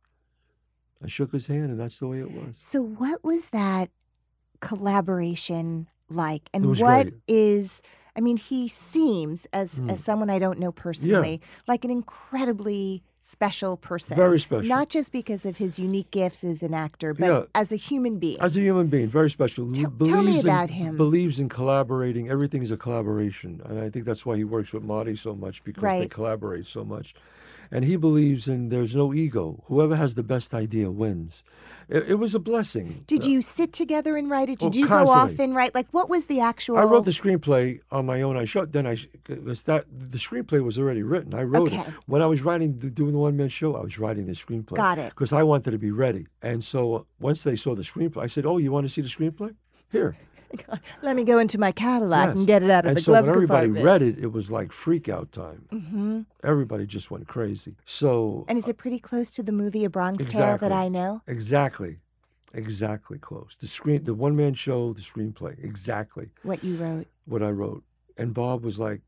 I shook his hand, and that's the way it was. So what was that collaboration like? And It was what great. is, I mean, he seems, as, Mm. as someone I don't know personally, like an incredibly special person. Very special. Not just because of his unique gifts as an actor, but Yeah. as a human being. As a human being, very special. Tell- believes tell me in, about him. Believes in collaborating. Everything is a collaboration. And I think that's why he works with Marty so much, because they Right. collaborate so much. And he believes in there's no ego. Whoever has the best idea wins. It, it was a blessing. Did Uh, you sit together and write it? Did Oh, you go off constantly. and write? Like, what was the actual? I wrote the screenplay on my own. I shot. Then I because that the screenplay was already written. I wrote Okay. it when I was writing, doing the one man show. I was writing the screenplay. Got it. Because I wanted to be ready. And so once they saw the screenplay, I said, "Oh, you want to see the screenplay? Here." Let me go into my Cadillac Yes. and get it out of And the so glove when everybody compartment. read it, it was like freak out time. hmm Everybody just went crazy. So And is it pretty close to the movie A Bronx Tale Exactly. that I know? exactly, exactly close. The screen, the one man show, the screenplay, exactly What you wrote. what I wrote. And Bob was like,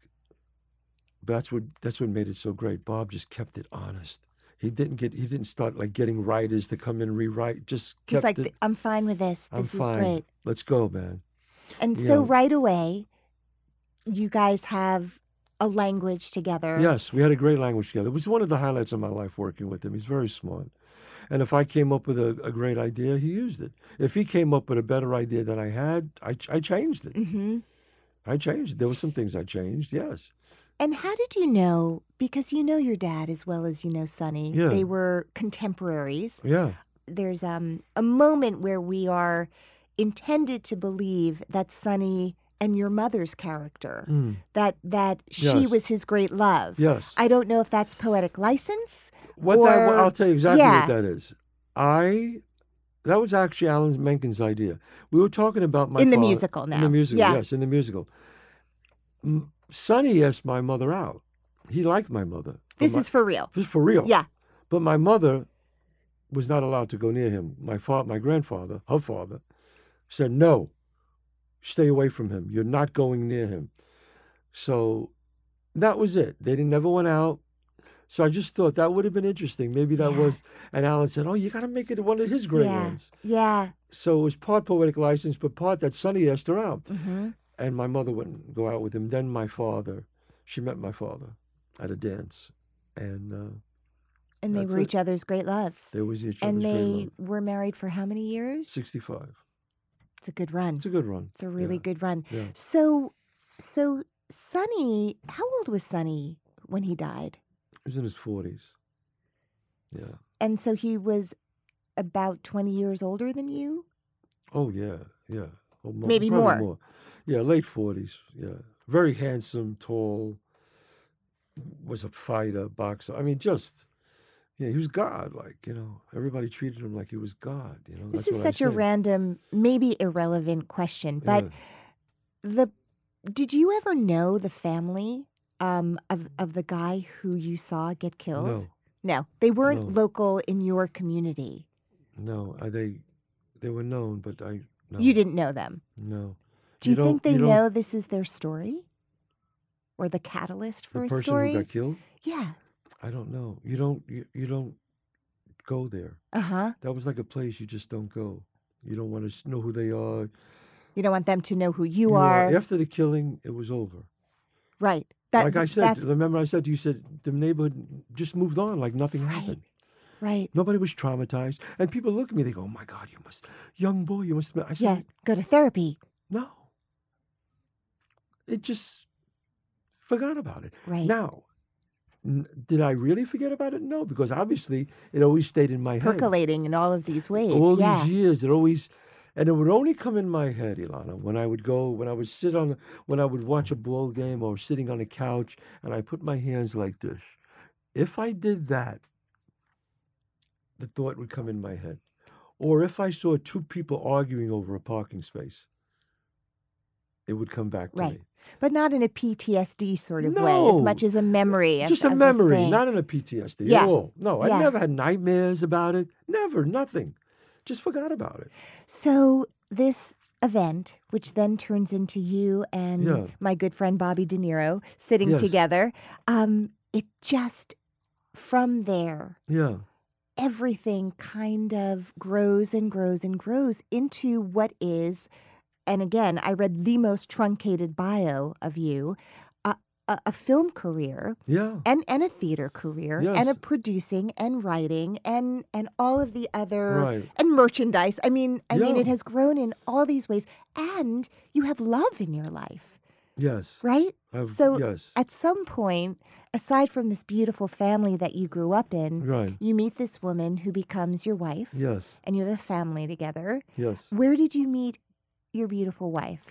that's what that's what made it so great. Bob just kept it honest. He didn't get he didn't start like getting writers to come in and rewrite. Just He's kept like, it. I'm fine with this. I'm This is fine. great. Let's go, man. And You so know. right away, you guys have a language together. Yes, we had a great language together. It was one of the highlights of my life working with him. He's very smart. And if I came up with a, a great idea, he used it. If he came up with a better idea than I had, I, I changed it. hmm I changed it. There were some things I changed, yes. And how did you know? Because you know your dad as well as you know Sonny. Yeah. They were contemporaries. Yeah, There's um a moment where we are intended to believe that Sonny and your mother's character, Mm. that that she Yes. was his great love. yes. I don't know if that's poetic license. What that, or- I'll tell you exactly yeah. what that is. I, that was actually Alan Menken's idea. We were talking about my In the father- musical In now. the musical, Yeah. yes, in the musical. M- Sonny asked my mother out. He liked my mother. but This my- is for real. This is for real. Yeah. But my mother was not allowed to go near him. My fa- my grandfather, her father, said, no, stay away from him. You're not going near him. So that was it. They didn't, never went out. So I just thought that would have been interesting. Maybe that Yeah. was, and Alan said, oh, you got to make it one of his great Yeah. ones. Yeah. So it was part poetic license, but part that Sonny asked her out. hmm And my mother wouldn't go out with him. Then my father, she met my father at a dance. And uh, And they That's were it. each other's great loves. there was each And other's great they love. were married for how many years? sixty-five. It's a good run. It's a good run. It's a really Yeah. good run. Yeah. So, so Sonny, how old was Sonny when he died? He was in his forties. Yeah. And so he was about twenty years older than you? Oh, yeah. Yeah. Oh, mo- Maybe probably more. Yeah, late forties. Yeah. Very handsome, tall, was a fighter, boxer. I mean, just, yeah, he was God. Like, you know, everybody treated him like he was God. You know, This that's is what such I a say. random, maybe irrelevant question, but Yeah. the did you ever know the family um, of of the guy who you saw get killed? No, No, they weren't No. local in your community. no. I, they, they were known, but I, no. You didn't know them. No. Do you, don't- think they don't- know this is their story, or the catalyst for the a person story? who got killed? Yeah. I don't know. You don't, you, you don't go there. Uh huh. That was like a place you just don't go. You don't want to know who they are. You don't want them to know who you, know, are. After the killing, it was over. Right. That, like I said, that's remember I said to you, said the neighborhood just moved on like nothing Right. happened. right. Nobody was traumatized. And people look at me, they go, oh my God, you must, young boy, you must. I said, Yeah. Go to therapy. no. It just forgot about it. Right. Now, n- did I really forget about it? No, because obviously it always stayed in my head. Percolating in all of these ways. All yeah. these years, it always, and it would only come in my head, Ilana, when I would go, when I would sit on, when I would watch a ball game or sitting on a couch, and I put my hands like this. If I did that, the thought would come in my head. Or if I saw two people arguing over a parking space, it would come back to Right. me. But not in a P T S D sort of way, No. as much as a memory. Of, Just a of this memory, thing. not in a P T S D Yeah. at all. No, I Yeah. never had nightmares about it. Never, nothing. Just forgot about it. So this event, which then turns into you and Yeah. my good friend Bobby De Niro sitting Yes. together, um, it just from there, Yeah. everything kind of grows and grows and grows into what is, and again, I read the most truncated bio of you, a, a, a film career Yeah. and, and a theater career and a Yes. producing and writing and, and all of the other Right. and merchandise. I mean, I mean, Yeah. it has grown in all these ways, and you have love in your life, Yes. right? I've, So yes. at some point, aside from this beautiful family that you grew up in, Right. you meet this woman who becomes your wife, Yes. and you have a family together. Yes. Where did you meet your beautiful wife?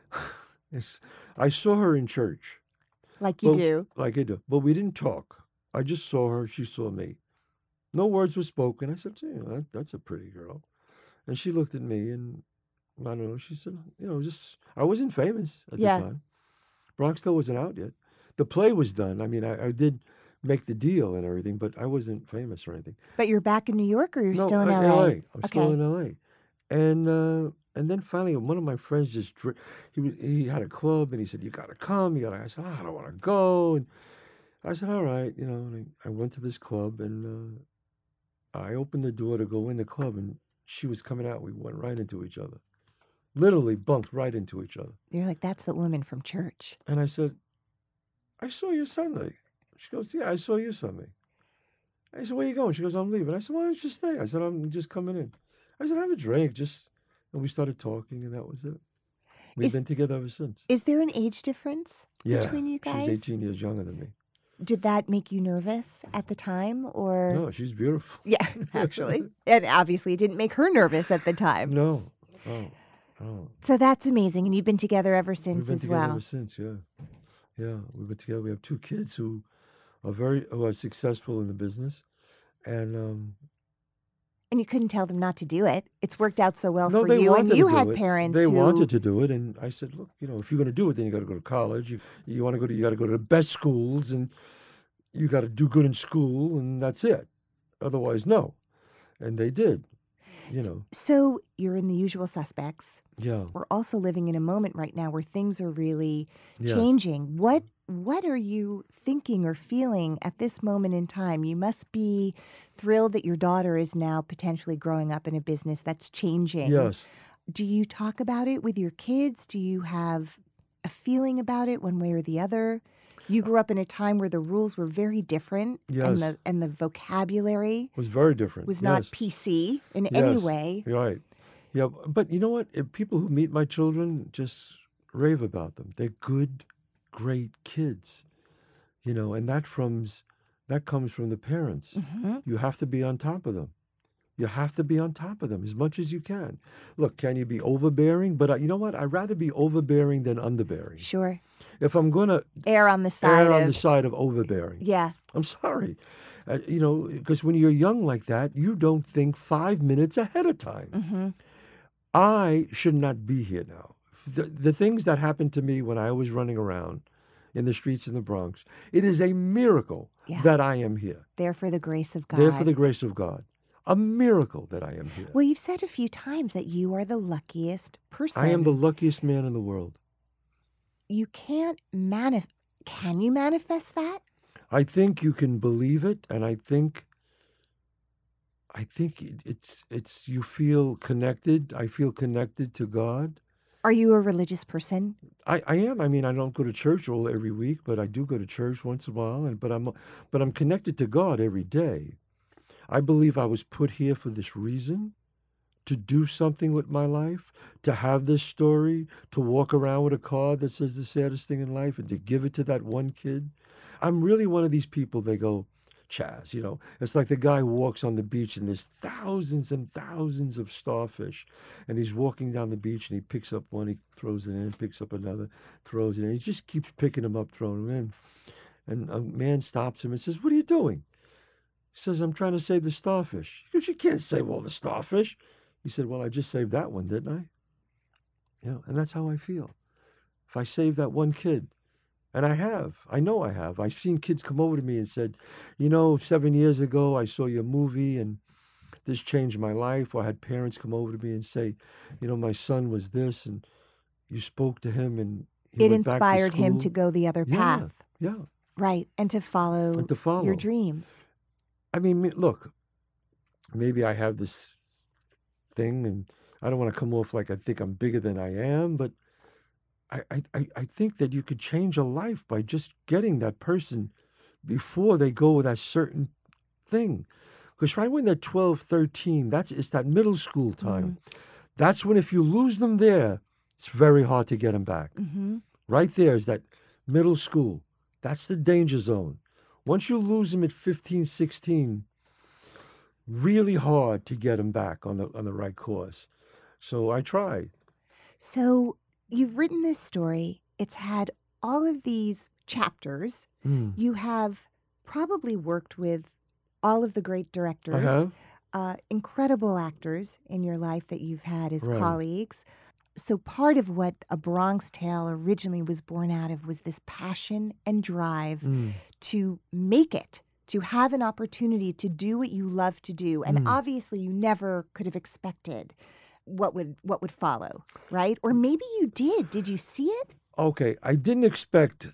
Yes. I saw her in church, Like you Well, do. like I do, but we didn't talk. I just saw her. She saw me. No words were spoken. I said, "Gee, that, that's a pretty girl." And she looked at me, and I don't know. She said, "You know, just I wasn't famous at Yeah. the time. Bronx still wasn't out yet. The play was done. I mean, I, I did make the deal and everything, but I wasn't famous or anything. But you're back in New York, or you're no, still in I- L A? I'm still Okay. in L A. And uh, and then finally, one of my friends just dri- he was, he had a club, and he said, "You got to come." You got. I said, "Oh, "I don't want to go." And I said, "All right," you know. And I, I went to this club, and uh, I opened the door to go in the club, and she was coming out. We went right into each other, literally bumped right into each other. You're like, that's the woman from church. And I said, "I saw you Sunday." She goes, "Yeah, I saw you Sunday." I said, "Where you going?" She goes, "I'm leaving." I said, "Why don't you stay?" I said, "I'm just coming in." I said, "Have a drink." Just and we started talking, and that was it. We've Is- been together ever since. Is there an age difference Yeah, between you guys? she's eighteen years younger than me. Did that make you nervous at the time, or No, she's beautiful. yeah, actually, and obviously it didn't make her nervous at the time. No, oh, oh. So that's amazing, and you've been together ever We've since been as together well. ever since. Yeah, yeah. We've been together. We have two kids who are very who are successful in the business, and um, And you couldn't tell them not to do it. It's worked out so well no, for they you, wanted and to you do had it. parents They who wanted to do it, and I said, "Look, you know, if you're going to do it, then you got to go to college. You you want to go to you got to go to the best schools, and you got to do good in school, and that's it. Otherwise, no." And they did, you know. So you're in the usual suspects. Yeah. We're also living in a moment right now where things are really Yes. changing. What what are you thinking or feeling at this moment in time? You must be thrilled that your daughter is now potentially growing up in a business that's changing. Yes. Do you talk about it with your kids? Do you have a feeling about it one way or the other? You grew up in a time where the rules were very different, Yes. and the and the vocabulary It was very different. was not Yes. P C in any Yes. way. Right. Yeah, but you know what? If people who meet my children just rave about them. They're good, great kids, you know, and that from that comes from the parents. hmm You have to be on top of them. You have to be on top of them as much as you can. Look, can you be overbearing? But uh, you know what? I'd rather be overbearing than underbearing. Sure. If I'm going to Err on the side err on of the side of overbearing, yeah. I'm sorry. Uh, you know, because when you're young like that, you don't think five minutes ahead of time. hmm I should not be here now. The, the things that happened to me when I was running around in the streets in the Bronx, it is a miracle Yeah. that I am here. There for the grace of God. There for the grace of God. A miracle that I am here. Well, you've said a few times that you are the luckiest person. I am the luckiest man in the world. You can't manif. Can you manifest that? I think you can believe it, and I think I think it- it's it's you feel connected. I feel connected to God. Are you a religious person? I, I am. I mean, I don't go to church all every week, but I do go to church once in a while. And but I'm but I'm connected to God every day. I believe I was put here for this reason, to do something with my life, to have this story, to walk around with a card that says the saddest thing in life, and to give it to that one kid. I'm really one of these people. They go, Chaz, you know, it's like the guy who walks on the beach and there's thousands and thousands of starfish, and he's walking down the beach and he picks up one, he throws it in, picks up another, throws it in. He just keeps picking them up, throwing them in. And a man stops him and says, "What are you doing?" He says, "I'm trying to save the starfish." He goes, "You can't save all the starfish." He said, "Well, I just saved that one, didn't I?" You know, and that's how I feel. If I save that one kid, and I have, I know I have. I've seen kids come over to me and said, "You know, seven years ago I saw your movie and this changed my life." Or I had parents come over to me and say, "You know, my son was this and you spoke to him and he It went back inspired him to school." go the other Yeah, path. yeah, Right. And to follow, and to follow. your dreams. I mean, me- look, maybe I have this thing, and I don't want to come off like I think I'm bigger than I am, but I, I, I I think that you could change a life by just getting that person before they go with that certain thing. Because right when they're twelve, thirteen, that's it's that middle school time. That's when if you lose them there, it's very hard to get them back. hmm Right there is that middle school. That's the danger zone. Once you lose them at fifteen, sixteen, really hard to get them back on the on the right course. So I try. So you've written this story. It's had all of these chapters. Mm. You have probably worked with all of the great directors. I have. Uh, incredible actors in your life that you've had as Right. colleagues. So part of what A Bronx Tale originally was born out of was this passion and drive Mm. to make it, to have an opportunity to do what you love to do. And Mm. obviously you never could have expected what would what would follow, right? Or maybe you did. Did you see it? Okay, I didn't expect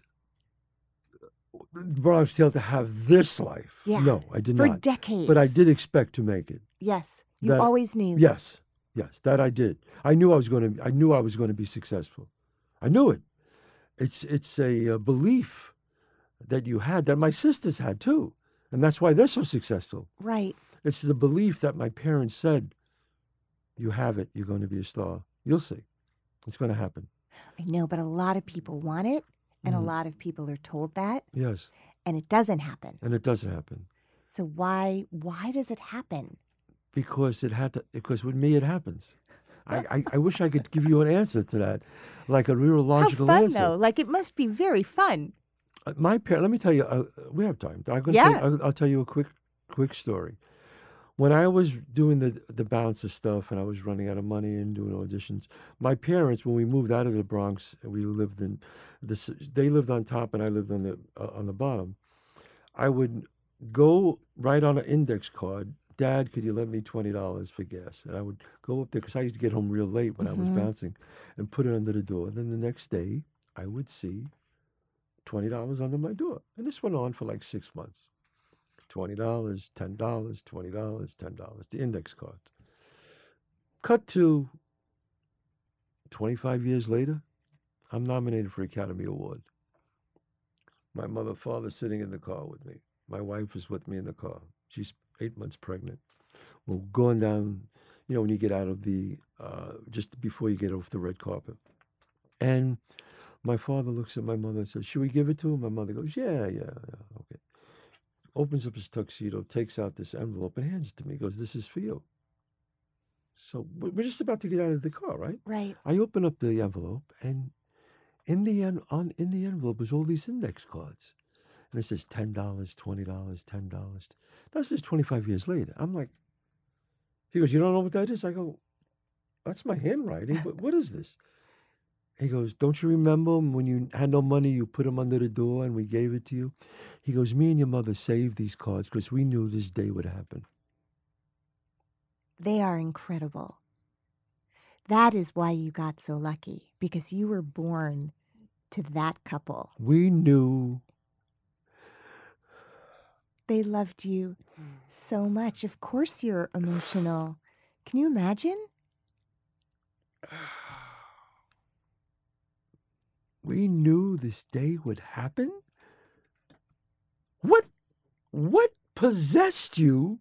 Bronx Tale to have this life. Yeah. No, I did For not. decades. But I did expect to make it. Yes. You That- always knew. Yes, yes, that I did. I knew I was going to. I knew I was going to be successful. I knew it. It's it's a, uh belief that you had that my sisters had too, and that's why they're so successful. Right. It's the belief that my parents said, "You have it. You're going to be a star. You'll see. It's going to happen." I know, but a lot of people want it, and Mhm. a lot of people are told that, Yes, and it doesn't happen. and it doesn't happen So why why does it happen? because it had to. Because with me, it happens. I, I, I wish I could give you an answer to that, like a real logical How fun answer. though! Like it must be very fun. Uh, My parents. Let me tell you. Uh, we have time. I'm gonna Yeah. tell, I'll, I'll tell you a quick, quick story. When I was doing the the bouncer stuff and I was running out of money and doing auditions, my parents, when we moved out of the Bronx, we lived in this. They lived on top and I lived on the uh, on the bottom. I would go write on an index card Dad, could you lend me twenty dollars for gas? And I would go up there because I used to get home real late when I was Mhm. bouncing and put it under the door. Then the next day, I would see twenty dollars under my door. And this went on for like six months. twenty dollars, ten dollars, twenty dollars, ten dollars, the index card. Cut to twenty-five years later, I'm nominated for Academy Award. My mother and father sitting in the car with me. My wife was with me in the car. She's eight months pregnant. We're going down, you know, when you get out of the, uh, just before you get off the red carpet. And my father looks at my mother and says, should we give it to him? My mother goes, yeah, yeah, yeah, okay. Opens up his tuxedo, takes out this envelope and hands it to me. He goes, this is for you. So we- we're just about to get out of the car, right? Right. I open up the envelope, and in the en- on in the envelope was all these index cards, and it says ten dollars, twenty dollars, ten dollars. That's just twenty-five years later. I'm like, he goes, you don't know what that is? I go, that's my handwriting. But what is this? He goes, don't you remember when you had no money, you put them under the door and we gave it to you? He goes, me and your mother saved these cards because we knew this day would happen. They are incredible. That is why you got so lucky, because you were born to that couple. We knew. They loved you so much. Of course you're emotional. Can you imagine? We knew this day would happen? What what possessed you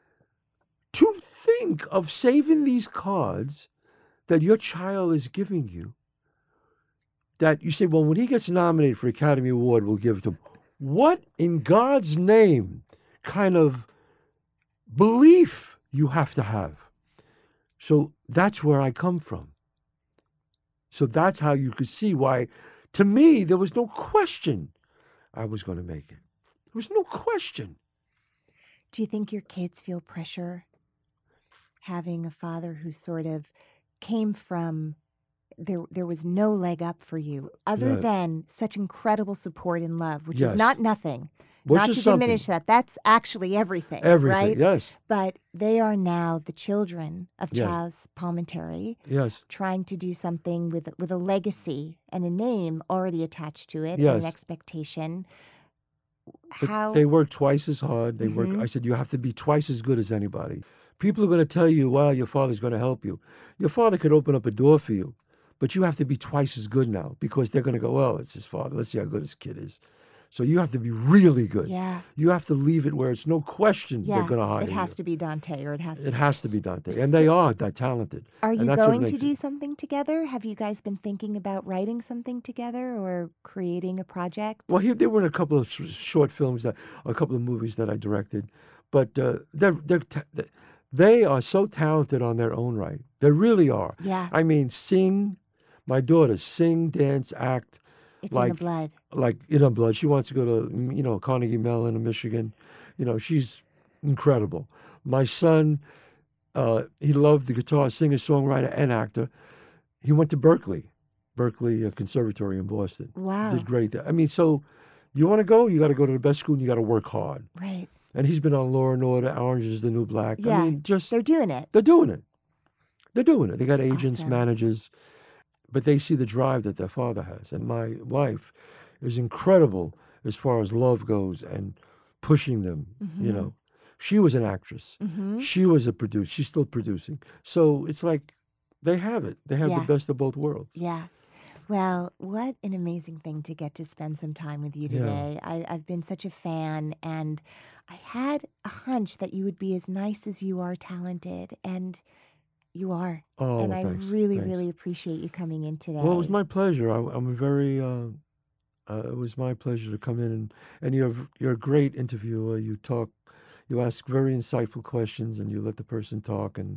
to think of saving these cards that your child is giving you? That you say, well, when he gets nominated for Academy Award, we'll give it to him. What in God's name kind of belief you have to have? So that's where I come from. So that's how you could see why, to me, there was no question I was going to make it. There was no question. Do you think your kids feel pressure having a father who sort of came from, there there was no leg up for you other Yeah. than such incredible support and love, which Yes. is not nothing. Which not is to something. diminish that. That's actually everything, Everything, right? yes, But they are now the children of Yeah. Chaz Palminteri, yes, trying to do something with with a legacy and a name already attached to it, and Yes. an expectation. but How they work twice as hard. They work. Mhm. I said, you have to be twice as good as anybody. People are going to tell you, well, your father's going to help you. Your father could open up a door for you, but you have to be twice as good now because they're going to go, well, it's his father. Let's see how good his kid is. So you have to be really good. Yeah, You have to leave it where it's no question yeah. they're going to hire It has you. to be Dante, or it has to. It has to be Dante. And they are that talented. Are and you that's what going to makes do it- something together? Have you guys been thinking about writing something together or creating a project? Well, he, they were in a couple of sh- short films, that, a couple of movies that I directed. But uh, they're, they're ta- they are so talented on their own right. They really are. Yeah, I mean, sing, my daughter, sing, dance, act, it's in like the blood. like in her blood. She wants to go to, mm, you know, Carnegie Mellon in Michigan. You know, she's incredible. My son, uh, he loved the guitar, singer, songwriter, and actor. He went to Berkeley, Berkeley uh, Conservatory in Boston. Wow. Did great there. I mean, so you want to go, you got to go to the best school and you got to work hard. Right. And he's been on Law and Order, Orange is the New Black. Yeah, I mean, just, They're doing it. they're doing it. They're doing it. They got agents, awesome. managers, but they see the drive that their father has. And my wife is incredible as far as love goes and pushing them, you Mhm. know. She was an actress. Hmm. She was a producer. She's still producing. So it's like they have it. They have Yeah. the best of both worlds. Yeah. Well, what an amazing thing to get to spend some time with you Yeah. today. I, I've been such a fan, and I had a hunch that you would be as nice as you are talented, and you are. Oh, and I thanks, really, thanks. really appreciate you coming in today. Well, it was my pleasure. I, I'm very. Uh, uh, it was my pleasure to come in, and, and you're you're a great interviewer. You talk, you ask very insightful questions, and you let the person talk, and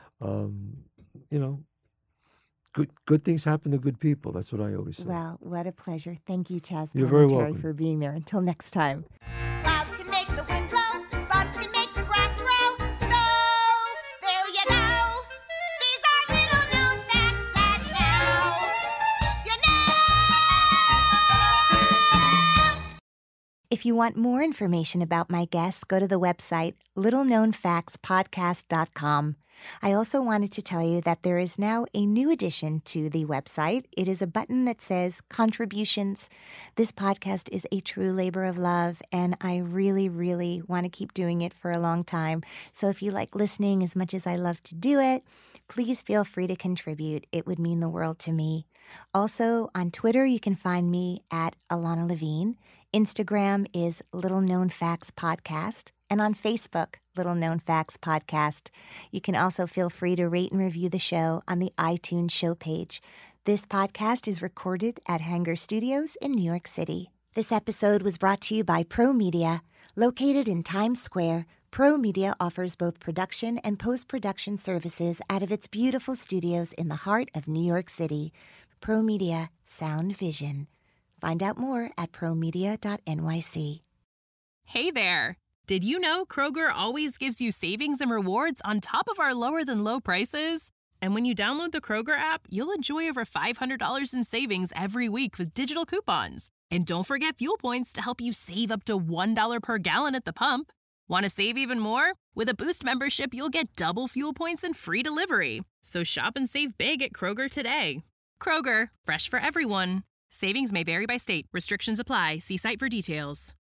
um, you know, good good things happen to good people. That's what I always say. Well, what a pleasure. Thank you, Chaz You're very Palminteri, welcome. for being there. Until next time. Clouds can make the wind blow, bugs can make the grass grow. So, there you go. These are little known facts that now you know. If you want more information about my guests, go to the website little known facts podcast dot com. I also wanted to tell you that there is now a new addition to the website. It is a button that says contributions. This podcast is a true labor of love, and I really, really want to keep doing it for a long time. So if you like listening as much as I love to do it, please feel free to contribute. It would mean the world to me. Also, on Twitter, you can find me at Alana Levine. Instagram is Little Known Facts Podcast. And on Facebook, Little Known Facts Podcast. You can also feel free to rate and review the show on the iTunes show page. This podcast is recorded at Hanger Studios in New York City. This episode was brought to you by Pro Media. Located in Times Square, Pro Media offers both production and post-production services out of its beautiful studios in the heart of New York City. Pro Media, sound vision. Find out more at pro media dot n y c. Hey there! Did you know Kroger always gives you savings and rewards on top of our lower-than-low prices? And when you download the Kroger app, you'll enjoy over five hundred dollars in savings every week with digital coupons. And don't forget fuel points to help you save up to one dollar per gallon at the pump. Want to save even more? With a Boost membership, you'll get double fuel points and free delivery. So shop and save big at Kroger today. Kroger, fresh for everyone. Savings may vary by state. Restrictions apply. See site for details.